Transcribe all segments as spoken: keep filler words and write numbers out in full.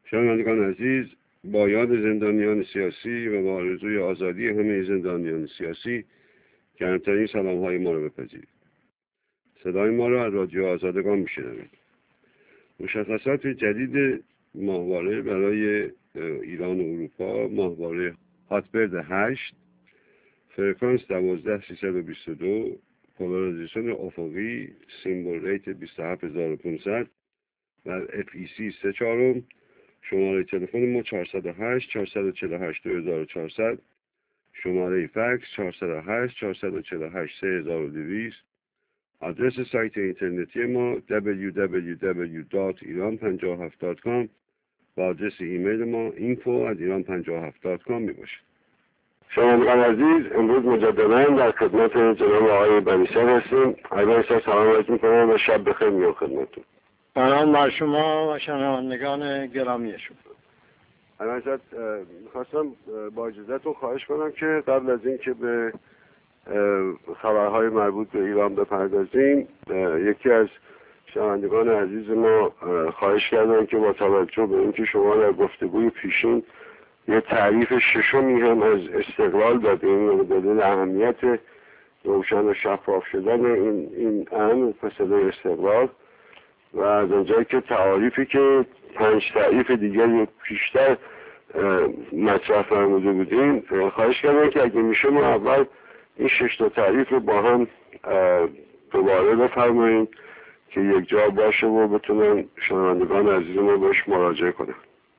شنوندگان عزیز، با یاد زندانیان سیاسی و با آرزوی آزادی همه زندانیان سیاسی گرمترین سلام های ما رو بپذیرید. صدای ما رو از رادیو آزادگان میشنوید. مشخصات جدید ماهواره برای ایران و اروپا: ماهواره هاتبرد هشت، فرکانس دوازده سیصد و بیست و دو، پولاریزیشن افقی، سیمبل ریت بیست و هفت هزار و پانصد و اف ای سی سه چهارم. شماره تلفن ما چهارصد و هشت چهارصد و چهل و هشت دو هزار و چهارصد، شماره فکس چهارصد و هشت چهارصد و چهل و هشت سه هزار و دویست. آدرس سایت اینترنتی ما دبلیو دبلیو دبلیو دات ایران پنجاه و هفت دات کام و آدرس ایمیل ما اینفو ات ایران پنجاه و هفت دات کام می باشه. شنوندگان عزیز، امروز مجددا در خدمت جناب آقای بنی‌صر هستیم. آقای بنی‌صر سلام علیکم می‌کنم و شب بخیر میگم خدمتتون. سلام بر شما و شنوندگان گرامی شما. البته میخواستم با اجازهتون خواهش کنم که قبل از این که به خبرهای مربوط به ایران بپردازیم، یکی از شنوندگان عزیز ما خواهش کردن که با توجه به اینکه شما در گفتگوی پیشین یه تعریف ششمی هم از استقلال دادیم و دلیل اهمیت روشن و شفاف شدن این این اهم مسئله استقلال و از اونجایی که تعریفی که پنج تعریف دیگری پیشتر مطرح فرموده بودیم، خواهش کردم که اگه میشه ما اول این شش تا تعریف رو با هم دوباره بفرماییم که یک جا باشه و بتونن شنوندگان عزیز ما بهش مراجعه کنن.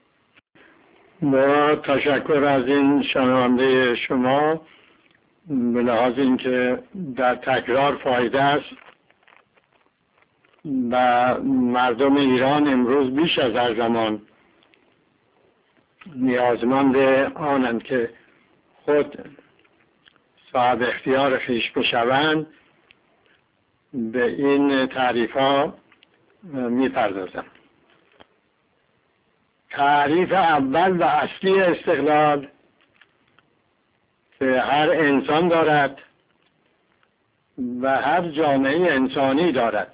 با تشکر از این شنونده شما، به لحاظ اینکه در تکرار فایده است و مردم ایران امروز بیش از هر زمان نیازمند آنند که خود صاحب اختیار خویش بشوند، به این تعریف ها می‌پردازم. تعریف اول و اصلی استقلال که هر انسان دارد و هر جامعه انسانی دارد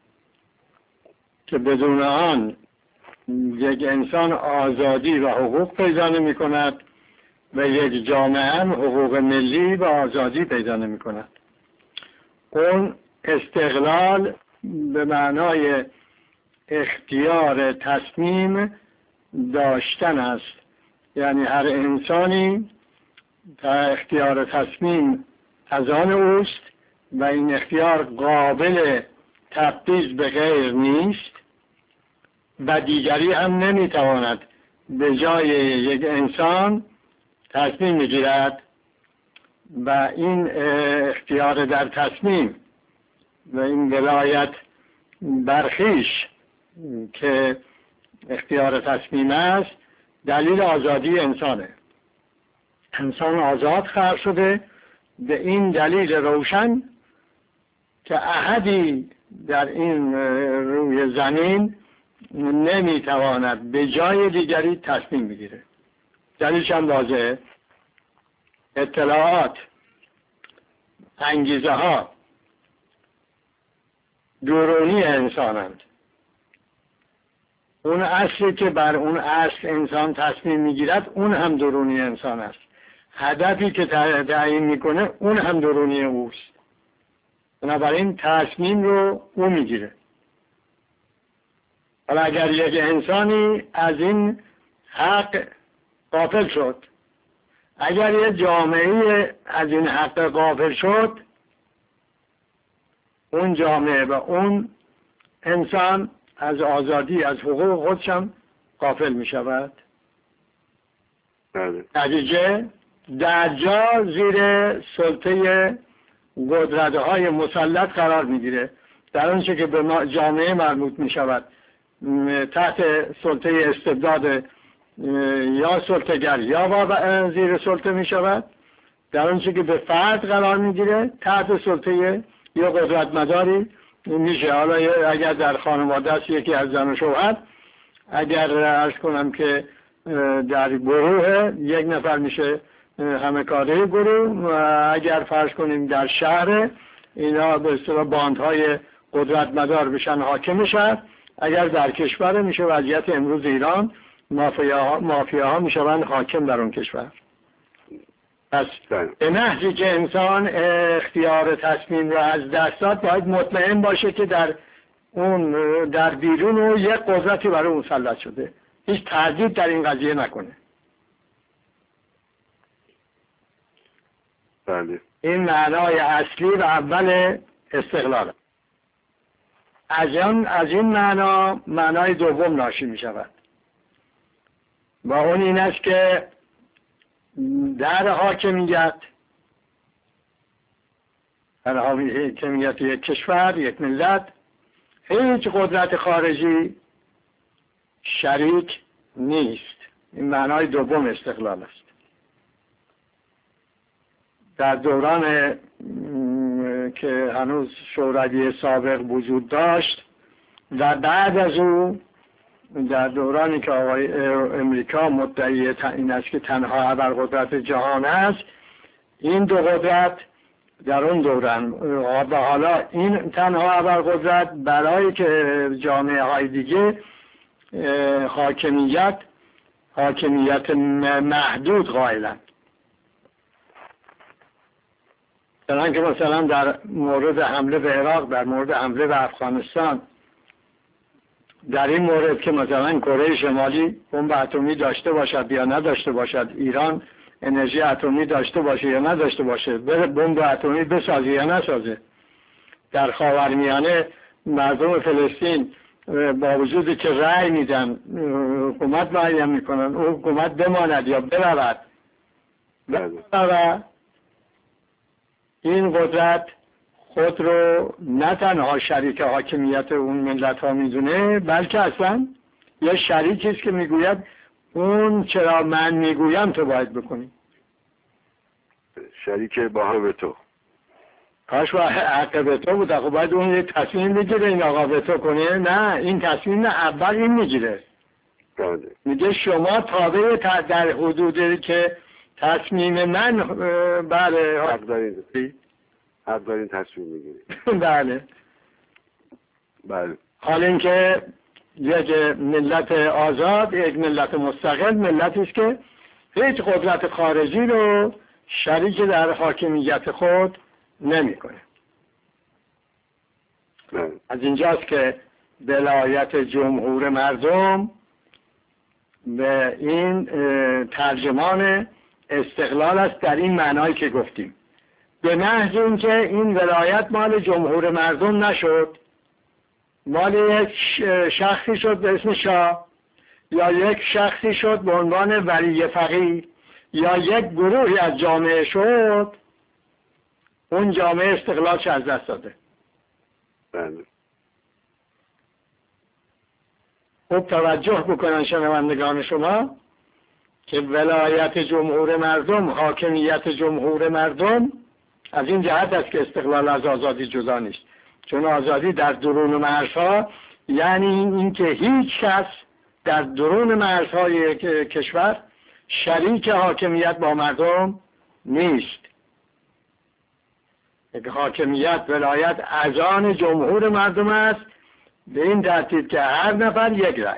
که بدون آن یک انسان آزادی و حقوق پیدا نمی کند و یک جامعه هم حقوق ملی و آزادی پیدا نمی کند. اون استقلال به معنای اختیار تصمیم داشتن است، یعنی هر انسانی در اختیار تصمیم از آن اوست و این اختیار قابل تبعیض به غیر نیست و دیگری هم نمیتواند به جای یک انسان تصمیم میگیرد و این اختیار در تصمیم و این ولایت برخیش که اختیار تصمیم است دلیل آزادی انسانه. انسان آزاد خلق شده به این دلیل روشن که احدی در این روی زمین نمیتواند به جای دیگری تصمیم بگیره. دلیلش هم واضحه. اطلاعات، انگیزه ها درونی انسانند. اون اصلی که بر اون اصل انسان تصمیم میگیرد اون هم درونی انسان است. هدفی که تعیین میکنه اون هم درونی اوست. بنابراین تصمیم رو او میگیره. حالا اگر یک انسانی از این حق غافل شد، اگر یک جامعه از این حق غافل شد، اون جامعه و اون انسان از آزادی، از حقوق خودشم غافل می شود. نتیجه در جا زیر سلطه قدرت‌های مسلط قرار می گیره. در آنچه که به جامعه مربوط می شود تحت سلطه استبداد یا سلطه‌گر یا با زیر سلطه می شود. در آنچه که به فرد قرار می گیره تحت سلطه یا قدرت مداری میشه. حالا اگر در خانواده است یکی از زن و شوهر، اگر عرض کنم که در گروه یک نفر میشه همه کاره گروه، و اگر فرض کنیم در شهر اینا به اصطلاح باندهای قدرت مدار بشن حاکم شهر، اگر در کشور میشه وضعیت امروز ایران مافیاها مافیاها میشوند حاکم در اون کشور. پس به نحوی که انسان اختیار تصمیم را از دست داد باید مطمئن باشه که در اون در بیرون او یک قدرتی برای مسلط شده، هیچ تردید در این قضیه نکنه. بله. این معنای اصلی و اول استقلال. از این از این معنا معنای دوم ناشی می شود و اون این است که در حاکمیت در حاکمیت یک کشور، یک ملت، هیچ قدرت خارجی شریک نیست. این معنای دوم استقلال است. در دوران که هنوز شوروی سابق وجود داشت و بعد از او در دورانی که آقای امریکا مدعی این است که تنها ابرقدرت جهان است، این دو قدرت در اون دوران و حالا این تنها ابرقدرت برای که جامعه های دیگه حاکمیت حاکمیت محدود قائلند. چنانکه مثلا در مورد حمله به عراق، در مورد حمله به افغانستان، در این مورد که مثلا کره شمالی بمب اتمی داشته باشد یا نداشته باشد، ایران انرژی اتمی داشته باشه یا نداشته باشه، بره بمب اتمی بسازه یا نسازه، در خاورمیانه مردم فلسطین با وجودی که رأی میدن حکومت معین میکنن، او حکومت بماند یا برود و این قدرت خود رو نه تنها شریک حاکمیت اون ملت ها میدونه، بلکه اصلا یه شریکی است که میگوید اون چرا من میگویم تو باید بکنی. شریک با هم به تو. کاش با حق به تو بود، خب باید اون یه تصمیم بگیره این آقا به تو کنه. نه، این تصمیم اول این میگیره. بله. میگه شما تابع در حدودی که تصمیم من بله حق دارید حق دارید تصمیم میگیرید. بله بله. حال اینکه یک ملت آزاد، یک ملت مستقل، ملتی است که هیچ قدرت خارجی رو شریک در حاکمیت خود نمیکنه. بله. از اینجاست که ولایت جمهور مردم به این ترجمان استقلال است در این معنایی که گفتیم. به محض اینکه این ولایت مال جمهور مردم نشد، مال یک شخصی شد به اسم شاه، یا یک شخصی شد به عنوان ولی فقیه، یا یک گروهی از جامعه شد، اون جامعه استقلالش از دست داده. بله. خوب توجه بکنن شنوندگان شما که ولایت جمهور مردم، حاکمیت جمهور مردم، از این جهت است که استقلال از آزادی جدا نیست. چون آزادی در درون مرزها یعنی این که هیچ کس در درون مرزهای کشور شریک حاکمیت با مردم نیست. یک حاکمیت، ولایت از آن جمهور مردم است، به این ترتیب که هر نفر یک رأی.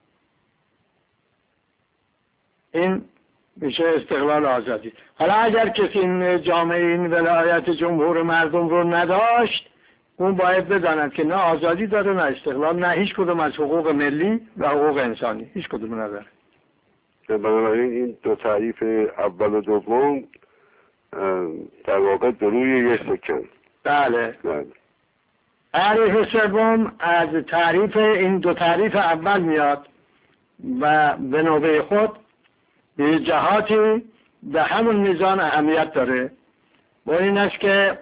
این میشه استقلال آزادی. حالا اگر کسی این جامعه این ولایت جمهور مردم رو نداشت، اون باید بداند که نه آزادی داره نه استقلال، نه هیچ کدوم از حقوق ملی و حقوق انسانی، هیچ کدوم نداره. بنابراین این دو تعریف اول و دوم در واقع در روی یک سکن. بله. بله. تعریف سوم از تعریف این دو تعریف اول میاد و به نوبه خود به جهاتی به همون میزان اهمیت داره. و این است که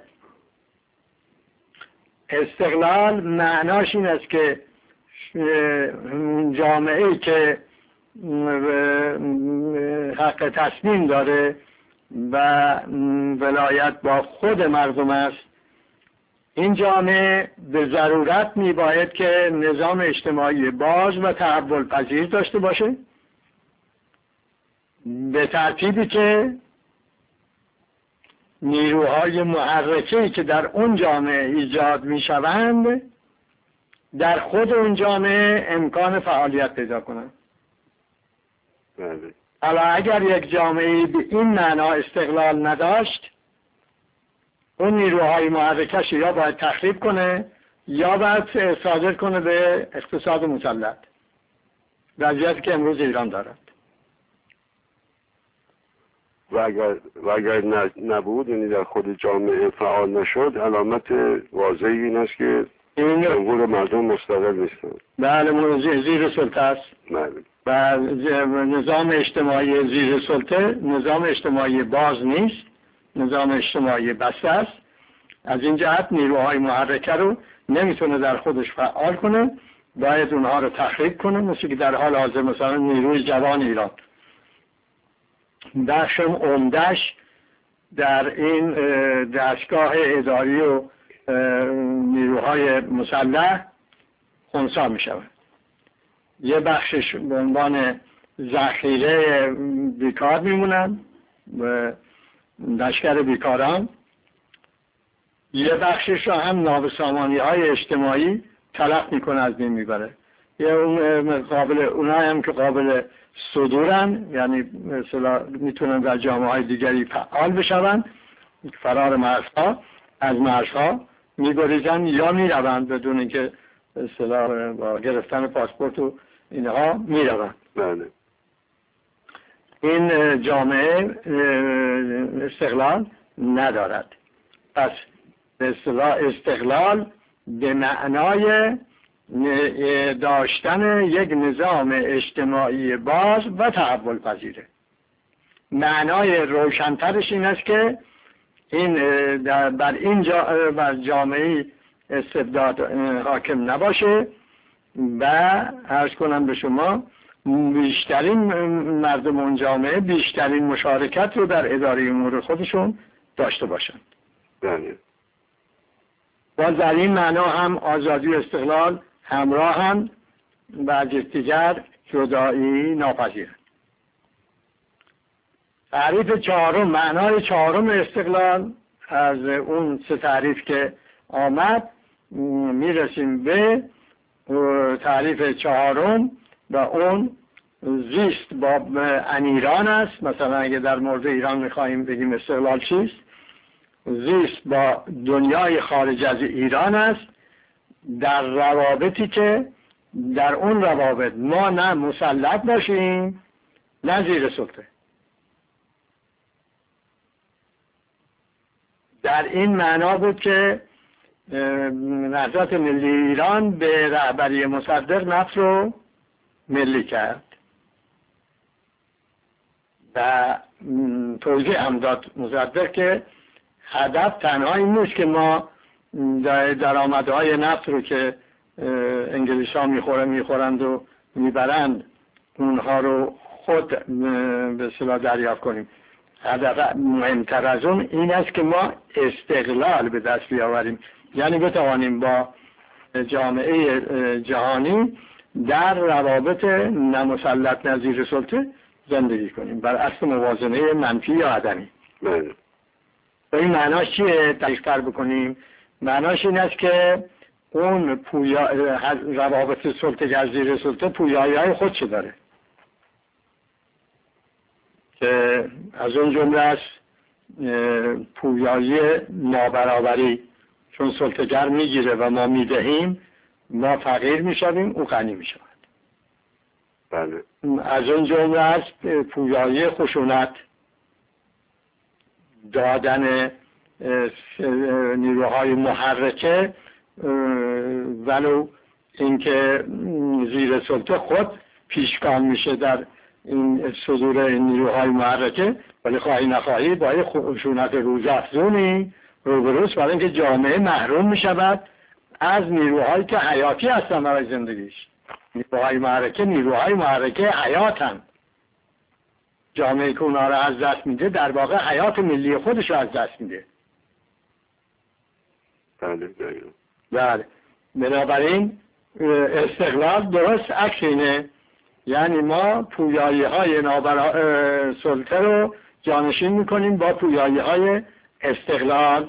استقلال معناش این است که جامعه‌ای که حق تصمیم داره و ولایت با خود مردم است، این جامعه به ضرورت می باید که نظام اجتماعی باز و تحول پذیر داشته باشه، به ترتیبی که نیروهای محرکه‌ای که در اون جامعه ایجاد می شوند در خود اون جامعه امکان فعالیت پیدا کنند. بله. حالا اگر یک جامعه به این معنا استقلال نداشت، اون نیروهای محرکش یا باید تخریب کنه یا باید صادر کنه به اقتصاد مسلط، وضعیتی که امروز ایران دارد. و اگر, و اگر نبود، یعنی در خود جامعه فعال نشد، علامت واضحی این است که جمهور مردم مستقل نیستن. بله، زیر سلطه است. بله. و نظام اجتماعی زیر سلطه نظام اجتماعی باز نیست، نظام اجتماعی بسته است. از این جهت نیروهای محرکه رو نمیتونه در خودش فعال کنه، باید اونها رو تخریب کنه، مثل که در حال حاضر مثلا نیروی جوان ایران بخش عمده‌اش در این دستگاه اداری و نیروهای مسلح خنثی می شود. یه بخشش به عنوان ذخیره بیکار میمونن، لشکر بیکاران. یه بخشش رو هم نابسامانی های اجتماعی تلف میکنه، از بین میبره. یه اون قابل اونها هم که قابل صدورن، یعنی مثلا میتونن در جامعه های دیگری فعال بشون، فرار مرزها، از مرزها میگریزن یا میروند بدون اینکه مثلا با گرفتن پاسپورت و اینها میروند. بله. این جامعه استقلال ندارد. پس به اصطلاح استقلال به معنای داشتن یک نظام اجتماعی باز و تحول پذیره. معنای روشن‌ترش این است که این بر این جا بر جامعه استبداد حاکم نباشه و عرض کنم به شما بیشترین مردم اون جامعه بیشترین مشارکت رو در اداره امور خودشون داشته باشند. بله. باز در این معنا هم آزادی و استقلال همراه هم و از یکدیگر جدایی ناپذیرند. تعریف چهارم، معنای چهارم استقلال از اون سه تعریف که آمد میرسیم به تعریف چهارم و اون زیست با انیران است. مثلا اگه در مورد ایران میخواییم بگیم استقلال چیست، زیست با دنیای خارج از ایران است، در روابطی که در اون روابط ما نه مسلط باشیم نه زیر سلطه. در این معنا بود که نهضت ملی ایران به رهبری مصدق نفت رو ملی کرد و توضیح هم داد مصدق که هدف تنها این نیست که ما درآمدهای نفت رو که انگلیس ها میخوره میخورند و میبرند اونها رو خود به اصطلاح دریافت کنیم. هدف مهمتر از اون این است که ما استقلال به دست بیاوریم، یعنی بتوانیم با جامعه جهانی در روابط نمسلط نظیر سلطه زندگی کنیم بر اصل موازنه منفی یا عدمی. بله. و این معناش چیه؟ دقیق‌تر بکنیم. معناش این است که اون پویا روابط سلطه از زیر سلطه پویایی های خودش داره که از اون جمله است پویایی نابرابری، چون سلطه‌گر میگیره و ما میدهیم ما فقیر میشویم او غنی میشود. بله. از اون جمله است پویایی خشونت، دادن نیروهای محرکه ولو اینکه زیر سلطه خود پیشگام میشه در این صدور نیروهای محرکه، ولی خواهی نخواهی با یک خشونت روزافزونی روبروست، برای اینکه جامعه محروم میشود از نیروهایی که حیاتی هستن برای زندگیش. نیروهای محرکه نیروهای محرکه حیاتن. جامعه که اونا رو از دست میده در واقع حیات ملی خودش رو از دست میده. بله. بله. بنابراین استقلال درست عکس اینه، یعنی ما پویایی های نابرا... سلطه رو جانشین میکنیم با پویایی های استقلال.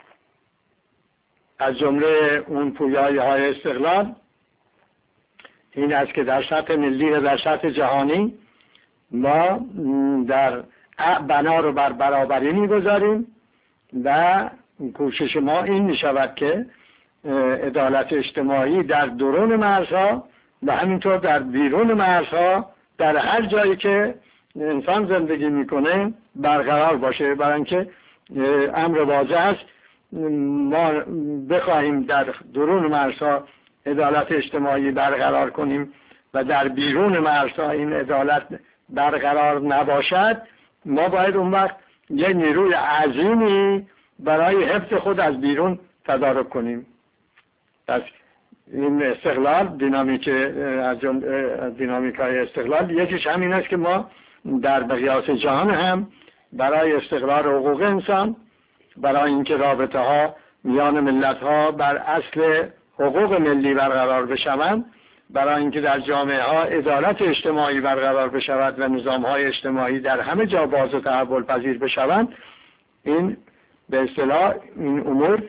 از جمله اون پویایی های استقلال این است که در سطح ملی و در سطح جهانی ما در بنا رو بر برابری میگذاریم و کوشش ما این می شود که عدالت اجتماعی در درون مرزها و همینطور در بیرون مرزها در هر جایی که انسان زندگی میکنه برقرار باشه. برای اینکه امر واضح است ما بخواهیم در درون مرزها عدالت اجتماعی برقرار کنیم و در بیرون مرزها این عدالت برقرار نباشد، ما باید اون وقت یک نیروی عظیمی برای حفظ خود از بیرون تدارک کنیم. پس این استقلال، دینامیک از دینامیک های استقلال یکیش همین است که ما در مقیاس جهان هم برای استقرار حقوق انسان، برای اینکه رابطه ها میان ملت ها بر اصل حقوق ملی برقرار بشوند، برای اینکه در جامعه ها عدالت اجتماعی برقرار بشود و نظام های اجتماعی در همه جا باز و تحول پذیر بشوند، این به اصطلاح این امور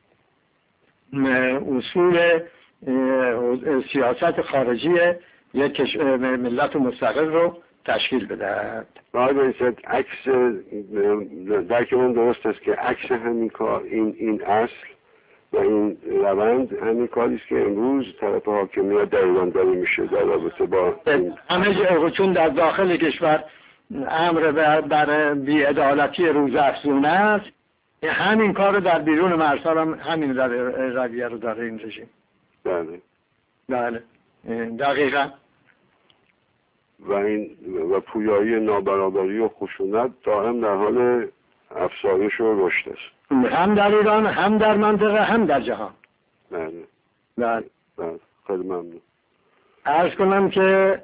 اصول سیاست خارجی یک ملت مستقل رو تشکیل بدهد. باید باید عکس درک من درست است که عکس همین کار این این اصل و این روند همین کاری است که امروز طرف حاکمیت در ایران داره میشه در رابطه با همه جا، چون در داخل کشور امر بر بی‌عدالتی روزافزونه است، همین کار رو در بیرون مرزها هم همین رویه رو داره این رژیم. بله بله دقیقا. و این و پویایی نابرابری و خشونت دائم در حال افزایش و رشد است، هم در ایران، هم در منطقه، هم در جهان. بله بله بله. خیلی ممنون. عرض کنم که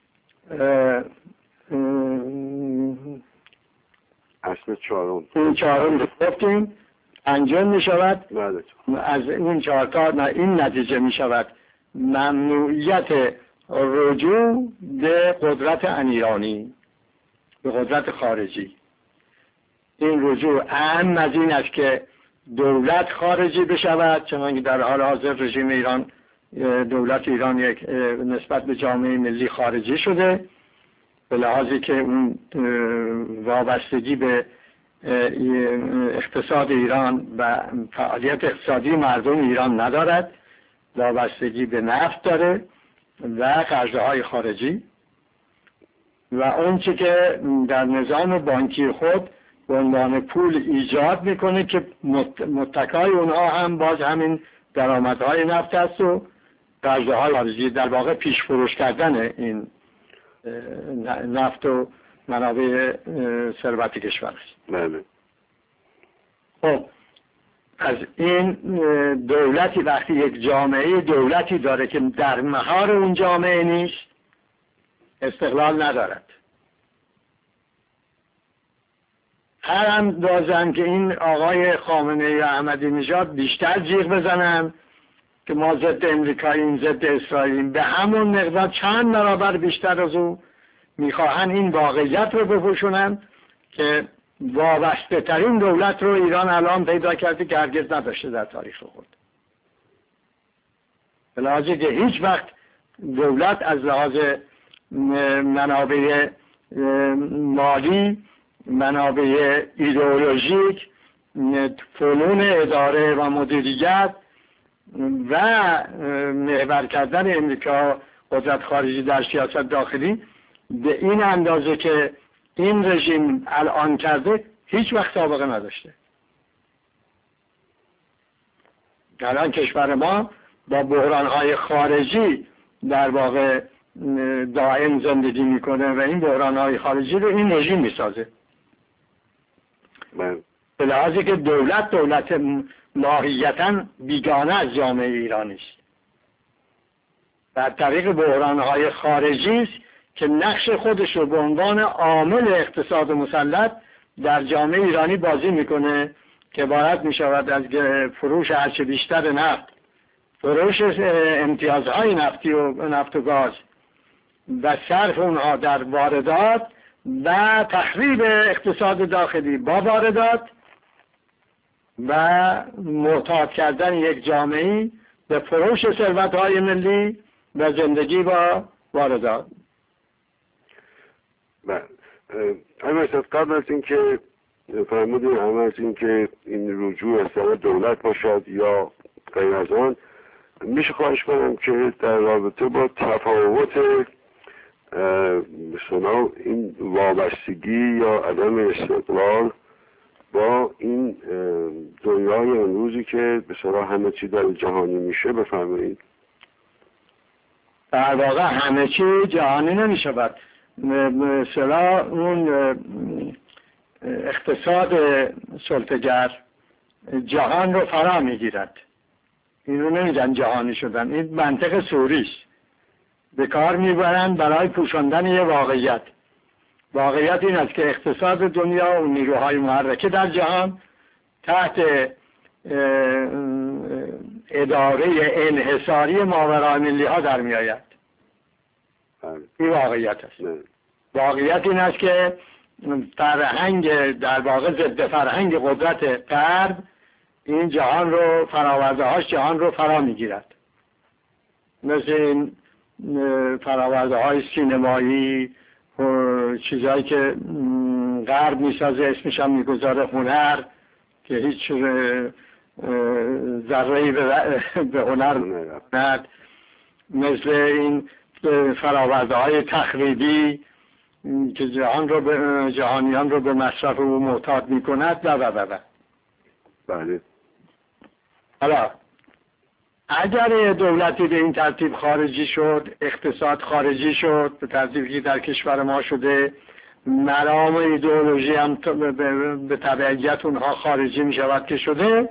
اصل چهارم این چهارم رو گفتیم انجام می شود. بله. از این چهار تا این نتیجه می شود ممنوعیت رجوع به قدرت انیرانی، به قدرت خارجی. این رجوع اهم از این است که دولت خارجی بشود، چون که در حال حاضر رژیم ایران، دولت ایران یک نسبت به جامعه ملی خارجی شده، به لحاظی که اون وابستگی به اقتصاد ایران و فعالیت اقتصادی مردم ایران ندارد، وابستگی به نفت داره و قرضه‌های خارجی و اون چی که در نظام بانکی خود به عنوان پول ایجاد میکنه که متکای اونها هم باز همین درآمدهای نفت است و قرضه‌های خارجی، در واقع پیش فروش کردن این نفت و منابع ثروت کشور است. بله. خب از این دولتی وقتی یک جامعه دولتی داره که در مهار اون جامعه نیست، استقلال ندارد. هر اندازه هم که این آقای خامنه‌ای و احمدی نژاد بیشتر جیغ بزنن که ما ضد امریکاییم، ضد اسرائیلیم، به همون مقدار چند برابر بیشتر از او میخواهن این واقعیت رو بپوشونن که وابسته ترین دولت رو ایران الان پیدا کرده که هرگز نداشته در تاریخ خود. به لحاظی که هیچ وقت دولت از لحاظ منابع مالی، منابع ایدئولوژیک، فنون اداره و مدیریت و محور کردن امریکا قدرت خارجی در سیاست داخلی به این اندازه که این رژیم الان کرده هیچ وقت سابقه نداشته. الان کشور ما با بحران‌های خارجی در واقع دائم زندگی میکنه و این بحران‌های خارجی رو این رژیم میسازه. به لحاظی که دولت دولت ماهیتاً بیگانه از جامعه ایرانی است. در طریق بحران‌های خارجی است که نقش خودش رو به عنوان عامل اقتصاد مسلط در جامعه ایرانی بازی میکنه که عبارت میشود از فروش هرچه بیشتر نفت، فروش امتیازهای نفتی و نفت و گاز و صرف اونها در واردات و تخریب اقتصاد داخلی با واردات و معتاد کردن یک جامعه به فروش ثروت‌های ملی و زندگی با واردات. بله. اما قبل از اینکه فرمودین همه از اینکه این رجوع از طرف دولت باشد یا غیر از آن، میشه خواهش کنم که در رابطه با تفاوت مثلا این وابستگی یا عدم استقلال با این دنیای امروزی که به صلاح همه چی در جهانی میشه بفرمایید. در واقع همه چی جهانی نمیشه بعد مثلا اون اقتصاد سلطه‌گر جهان رو فرا میگیرد. این رو نمیگن جهانی شدن، این منطق سوریست، به کار میبرند برای پوشاندن یه واقعیت. واقعیت این است که اقتصاد دنیا و نیروهای محرکه در جهان تحت اداره انحصاری ماورای ملی ها در می آید. این واقعیت است. واقعیت این است که فرهنگ در واقع ضد فرهنگ قدرت غرب این جهان رو فراورده هاش جهان رو فرا می گیرد. مثل این فراورده های سینمایی و چیزهایی که غرب میسازه اسمش هم میگذاره هنر که هیچ ذره‌ای به هنر ند، مثل این فراورده های تخریبی که جهان رو به جهانیان رو به مصرف او معتاد میکند و و و بله. حالا اگر دولتی به این ترتیب خارجی شد، اقتصاد خارجی شد به ترتیبی که در کشور ما شده، مرام ایدئولوژی هم به تبعیت اونها خارجی می شود که شده،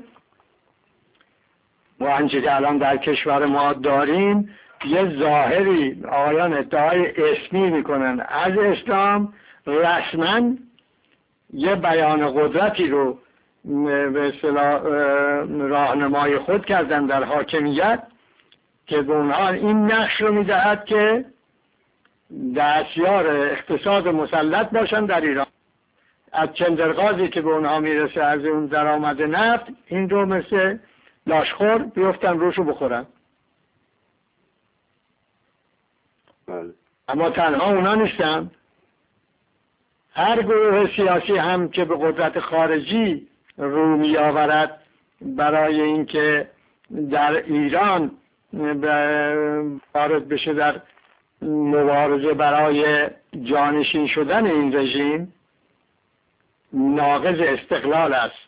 و آنچه که الان در کشور ما داریم یه ظاهری آقایان ادعای اسمی میکنن از اسلام، رسما یه بیان قدرتی رو به اصطلاح راهنمای خود کردن در حاکمیت که به اونها این نقش رو میدهد که دستیار اقتصاد مسلط باشن در ایران. از چندرغازی که به اونها میرسه از اون درآمد نفت، این رو مثل لاشخور بیفتن روشو بخورن. بله. اما تنها اونا نیستن، هر گروه سیاسی هم که به قدرت خارجی رو می آورد برای اینکه در ایران وارد بشه در مبارزه برای جانشین شدن این رژیم، ناقض استقلال است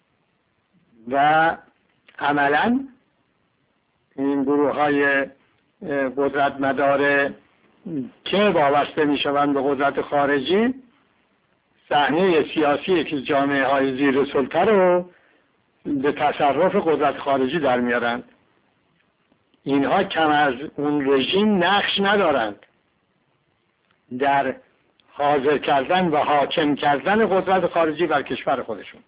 و عملا این گروه های قدرت مدار که وابسته می شوند به قدرت خارجی صحنه سیاسی که جامعه های زیر سلطه رو به تصرف قدرت خارجی در میارند. اینها کم از اون رژیم نقش ندارند در حاضر کردن و حاکم کردن قدرت خارجی بر کشور خودشون.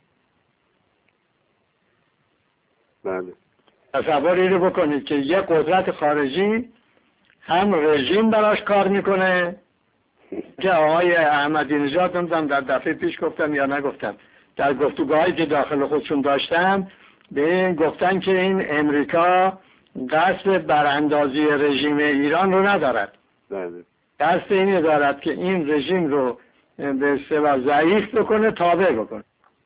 بله. تصور اینو بکنید که یک قدرت خارجی هم رژیم براش کار میکنه که آقای احمدی نژاد نمیدونم در دفعه پیش گفتم یا نگفتم، در گفتگوهایی که داخل خودشون داشتم به این گفتن که این امریکا قصد براندازی رژیم ایران رو ندارد. بله. قصد اینی دارد که این رژیم رو به اصطلاح ضعیف بکنه، تابع بکنه.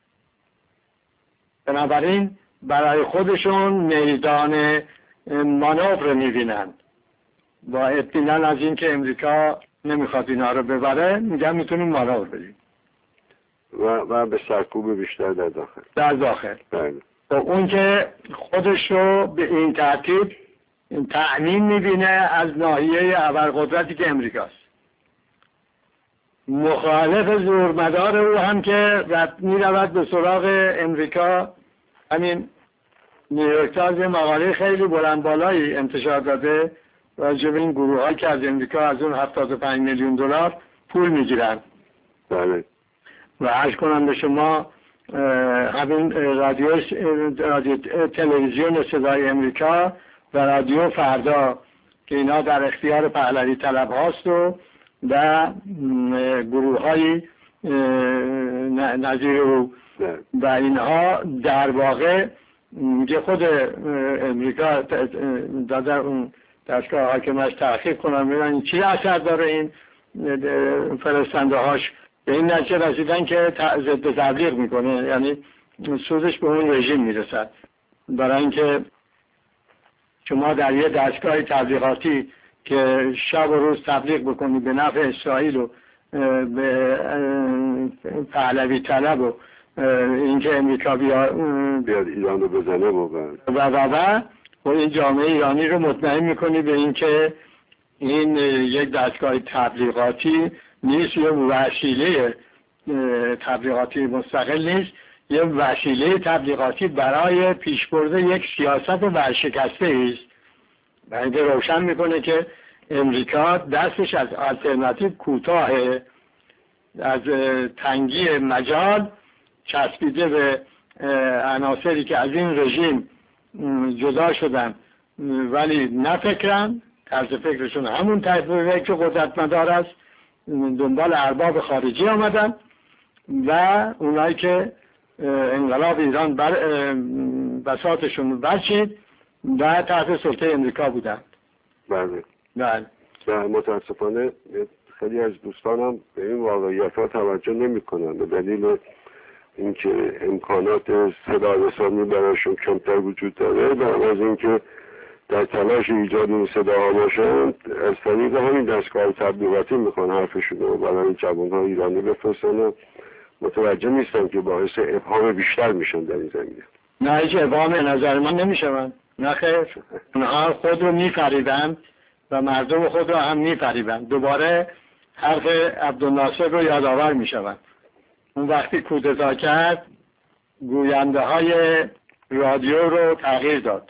بنابراین برای خودشون میدان مانور میبینند. با اطمینان از این که امریکا نمیخواد اینا رو ببره میگن میتونیم مانور بدیم و و به سرکوب بیشتر در داخل. در داخل. بله. و اون که خودش رو به این ترتیب تأمین میبینه از ناحیه ابرقدرتی که امریکاست. مخالف زورمدار او هم که رد میرود به سراغ امریکا. همین نیویورک تایمز مقاله خیلی بلند بالایی انتشار داده راجع به این گروه ها که از امریکا از اون هفتاد و پنج میلیون دلار پول میگیرن. بله. و عرض کنم به شما همین رادیو رادیو تلویزیون صدای امریکا و رادیو فردا که اینا در اختیار پهلوی طلب هاست و و گروه های نظیر او و اینها در واقع میگه خود امریکا داده اون دستگاه حاکمش تحقیق کنن ببینن چی اثر داره این فرستنده هاش، به این نتیجه رسیدن که ضد تبلیغ میکنه، یعنی سودش به اون رژیم میرسد. برای اینکه شما در یه دستگاه تبلیغاتی که شب و روز تبلیغ بکنی به نفع اسرائیل و به پهلوی طلب و اینکه امریکا بیاد ایران رو بزنه و و و و این جامعه ایرانی رو مطمئن میکنی به اینکه این یک دستگاه تبلیغاتی نیست، یه وسیله تبلیغاتی مستقل نیست، یه وسیله تبلیغاتی برای پیشبرد یک سیاست ورشکسته است. و اینکه روشن میکنه که امریکا دستش از آلترناتیو کوتاه، از تنگی مجال چسبیده به عناصری که از این رژیم جدا شدن ولی نفکرن، طرز فکرشون همون طرز فکر قدرتمدار است، دنبال ارباب خارجی آمدن و اونایی که انقلاب ایران بر بساطشون برچید و تحت سلطه امریکا بودند. بله. بله. و متاسفانه خیلی از دوستانم به این واقعیت ها توجه نمی کنند به دلیل اینکه امکانات صدا رسانی برایشون کمتر وجود داره و از اینکه در تلاش ایجاد این صداها باشند از طریق همین دستگاه تبلیغاتی میخوان حرفشون رو برای جوان‌های ایرانی بفرستن و متوجه نیستن که باعث ابهام بیشتر میشن در این زمینه. نه هیچ ابهام نظر من نمیشون، نه خیر، اونها خود رو میفریبند و مردم خود رو هم میفریبند. دوباره حرف عبدالناصر رو یادآور میشوند. اون وقتی کودتا کرد گوینده های رادیو رو تغییر داد،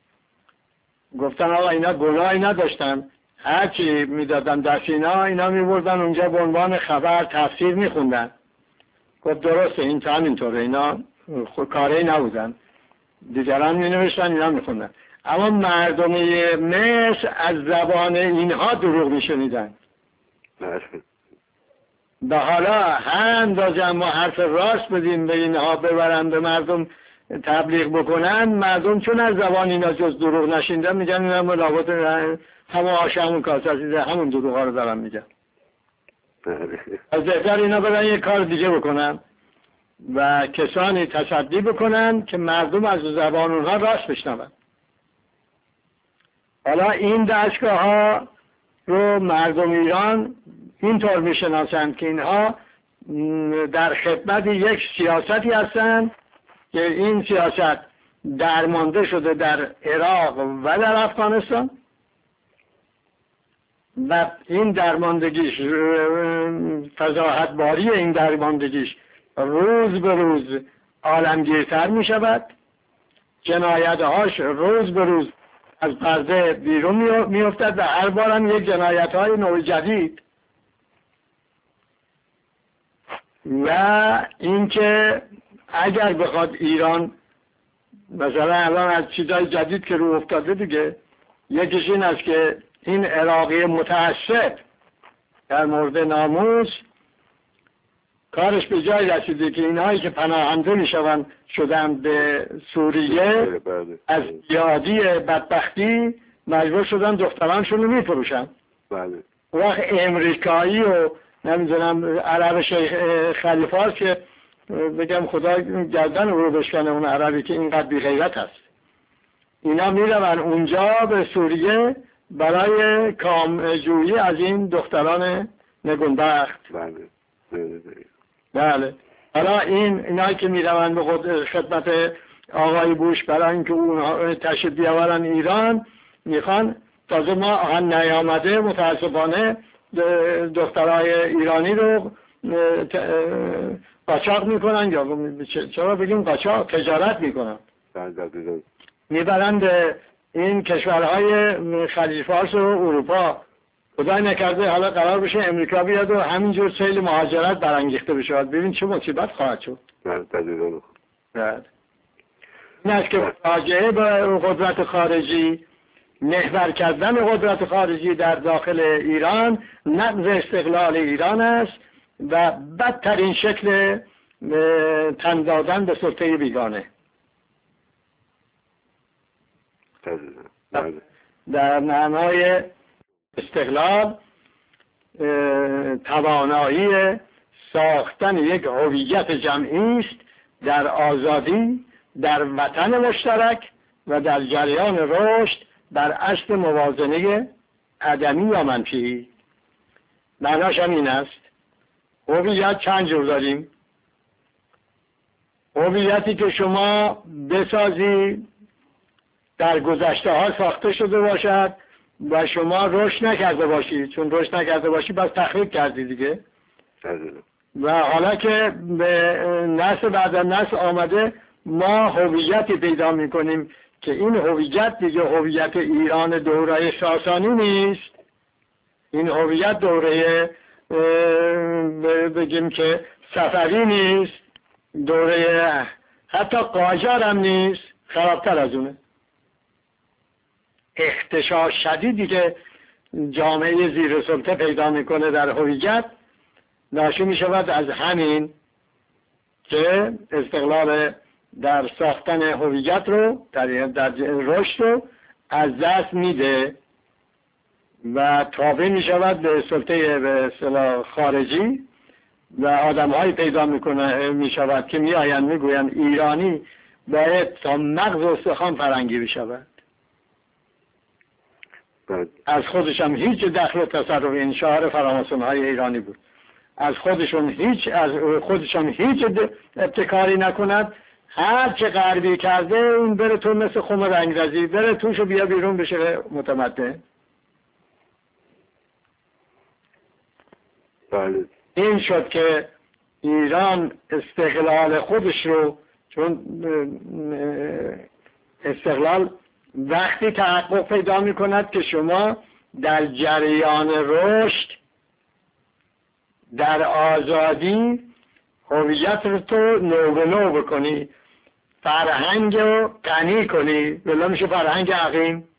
گفتن آقا اینا گناهی نداشتن، هرچی میدادن دست اینا اینا میبردن اونجا به عنوان خبر تفسیر میخوندن. گفت درسته این تا همینطوره، اینا خود کاری نبودن، دیگران مینوشتن اینا میخوندن، اما مردمی مصر از زبان اینها دروغ میشنیدن. به حالا هر اندازه ما حرف راست بدیم به اینها ببرن به مردم تبلیغ بکنن، مردم چون از زبان اینا جز دروغ نشیندن میگن اینا ملاقات همون آش همون کاسه همون دروغ ها رو دارن میگن. از بهتر اینا برن یک کار دیگه بکنن و کسانی تصدی بکنن که مردم از زبان اونها راست بشنون. حالا این دستگاه ها رو مردم ایران اینطور میشناسند که اینها در خدمت یک سیاستی هستند که این سیاست درمانده شده در عراق و در افغانستان و این درماندگیش، فضاحتباری این درماندگیش روز به روز عالمگیرتر می شود، جنایتهاش روز به روز از پرده بیرون می افتد و هر بار هم یک جنایت های نوع جدید. و اینکه اگر بخواد ایران مثلا الان از چیزای جدید که رو افتاده دیگه، یکیش این است که این عراقی متعصب در مورد ناموس کارش به جای رسیده که اینهایی که پناهنده میشوند شدن به سوریه از زیادی بدبختی مجبور شدن دخترانشون رو میفروشن. بله. وقت امریکایی و نمیدونم عرب شیخ خلیفه که بگم خدا گردن رو بشکنه اون عربی که اینقدر بی غیرت هست، اینا میرون اونجا به سوریه برای کامجویی از این دختران نگونبخت. بله بله بله. حالا این اینایی که میرون به خدمت آقای بوش برای اینکه اونها تشریف بیاورن ایران، میخوان تازه ما آهن نیامده متاسفانه دخترای ایرانی رو قاچاق میکنن، یا چرا بگیم قاچاق، تجارت میکنن، میبرند این کشورهای خلیج فارس و اروپا. خدای نکرده حالا قرار بشه امریکا بیاد و همینجور سیل مهاجرت برانگیخته بشه، ببین چه مصیبت خواهد شد. بله. این است که مراجعه به قدرت خارجی، محور کردن قدرت خارجی در داخل ایران نقض استقلال ایران است و بدترین شکل تن دادن به سلطه بیگانه. در معنای استقلال توانایی ساختن یک هویت جمعی است در آزادی، در وطن مشترک و در جریان رشد بر اصل موازنه عدمی یا منفی. معناش هم این است. هویت چند جور داریم. هویتی که شما بسازی در گذشته ها ساخته شده باشد و شما رشد نکرده باشی، چون رشد نکرده باشی بس تخریب کردی دیگه. و حالا که به نسل بعد از نسل آمده ما هویتی پیدا میکنیم که این هویت دیگه هویت ایران دوره ساسانی نیست. این هویت دوره بگیم که صفوی نیست، دوره حتی قاجار هم نیست، خرابتر از اونه. اختشاش شدیدی که جامعه زیر سلطه پیدا میکنه در هویت ناشی میشود از همین که استقلال در ساختن هویت رو در, در رشد رو از دست میده و تابع میشود به سلطه به اصطلاح خارجی و آدم‌هایی پیدا میکنه میشود که میآیند میگویند ایرانی باید تا مغز و استخوان فرنگی بشود. از خودشم هیچ دخل و تصرف این شعار فراماسون‌های ایرانی بود. از خودشون هیچ از خودشون هیچ ابتکاری نکند. هر چه غربی کرده اون بره تو مثل خم رنگرزی بره توشو بیا بیرون بشه متمدن. بله. این شد که ایران استقلال خودش رو، چون استقلال وقتی تحقق پیدا می کند که شما در جریان رشد در آزادی هویت رو تو نو به نو بکنی، فرهنگ رو غنی کنی. بلا میشه فرهنگ عقیم.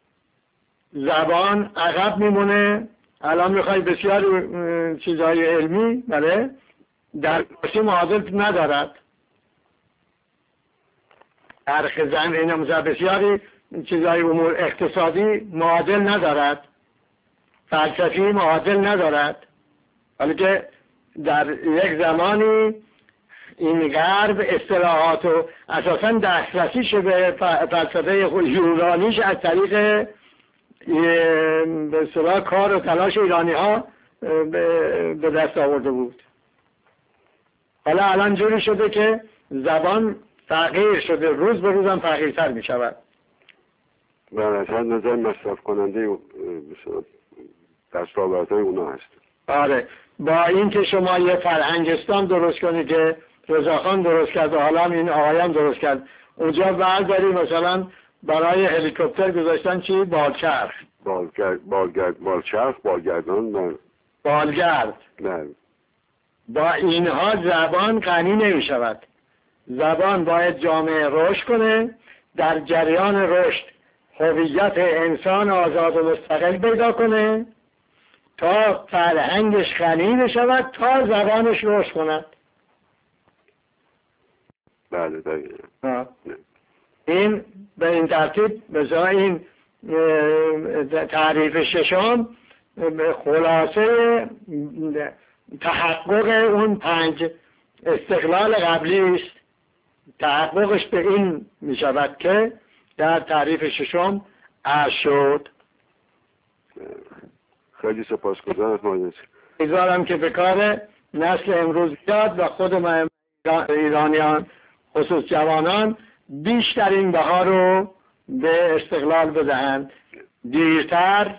زبان عقب میمونه. الان میخوای بسیار چیزهای علمی بله در فارسی معادل ندارد. عرق زن این مثلا بسیاری چیزهای امور اقتصادی معادل ندارد، فلسفی معادل ندارد. ولی که در یک زمانی این غرب اصطلاحات و اساساً دسترسیش به فلسفه یونانیش از طریق به اصطلاح کار و تلاش ایرانی ها به دست آورده بود. حالا الان جوری شده که زبان فقیر شده، روز به روز هم فقیرتر می شود. و از هر نظر مصرف کننده دستاوردهای اونا هست. آره، با این که شما یه فرهنگستان درست کنید که رضاخان درست کرد و حالا این آقایان درست کرد، اونجا برداری مثلا برای هلیکوپتر گذاشتن چی؟ بالچرخ. بالگرد، بالگرد، بالچرخ، بالگردان، بال... بالگرد. نه. با اینها زبان غنی نمی شود. زبان باید جامعه رشد کنه، در جریان رشد هویت انسان آزاد و مستقل پیدا کنه تا فرهنگش غنی بشود تا زبانش رشد کند. بله دقیقا. این به این ترتیب مثلا این تعریف ششم خلاصه تحقق اون پنج استقلال قبلی است. تحققش به این می شود که در تعریف ششم عرض شد. خیلی سپاسگزارم مهندس. امیدوارم که به کار نسل امروز بیاد و خود ما ایرانیان خصوص جوانان بیشترین بها رو به استقلال بدهند. دیرتر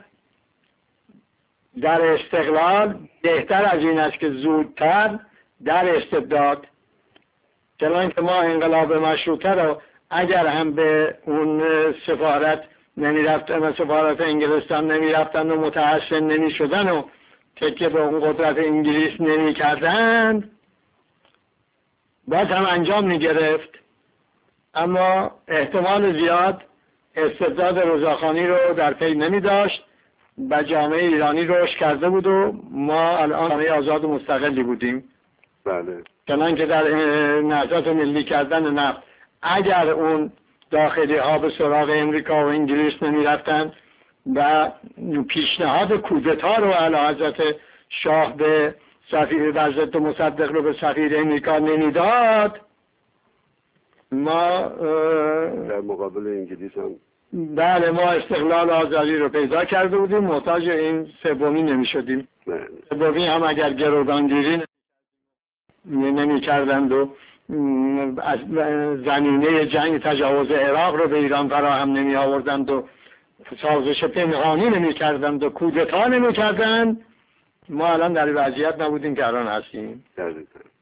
در استقلال بهتر از این است که زودتر در استبداد. چنان که ما انقلاب مشروطه رو اگر هم به اون سفارت نمی رفتن، سفارت انگلستان نمی رفتن و متحسن نمی شدن و تکیه به اون قدرت انگلیس نمی کردن باز هم انجام می گرفت. اما احتمال زیاد استبداد رضاخانی رو در پی نمی داشت و جامعه ایرانی رشد کرده بود و ما الان جامعه آزاد و مستقلی بودیم. بله. چنان که در نهضت ملی کردن نفت اگر اون داخلی ها به سراغ امریکا و انگلیس نمی رفتن و پیشنهاد کودتا رو اعلیحضرت شاه به سفیر برزد و مصدق رو به سفیر امریکا نمیداد، ما در مقابل انگلیس هم بله ما استقلال آزادی رو پیدا کرده بودیم، محتاج این سومی نمی شدیم. سومی هم اگر گروگانگیری نمی کردند و از زمینه جنگ تجاوز عراق رو به ایران فراهم نمی آوردند و سازش پنهانی نمی کردند و کودتا نمی کردند، ما الان در وضعیت نبودیم که الان هستیم.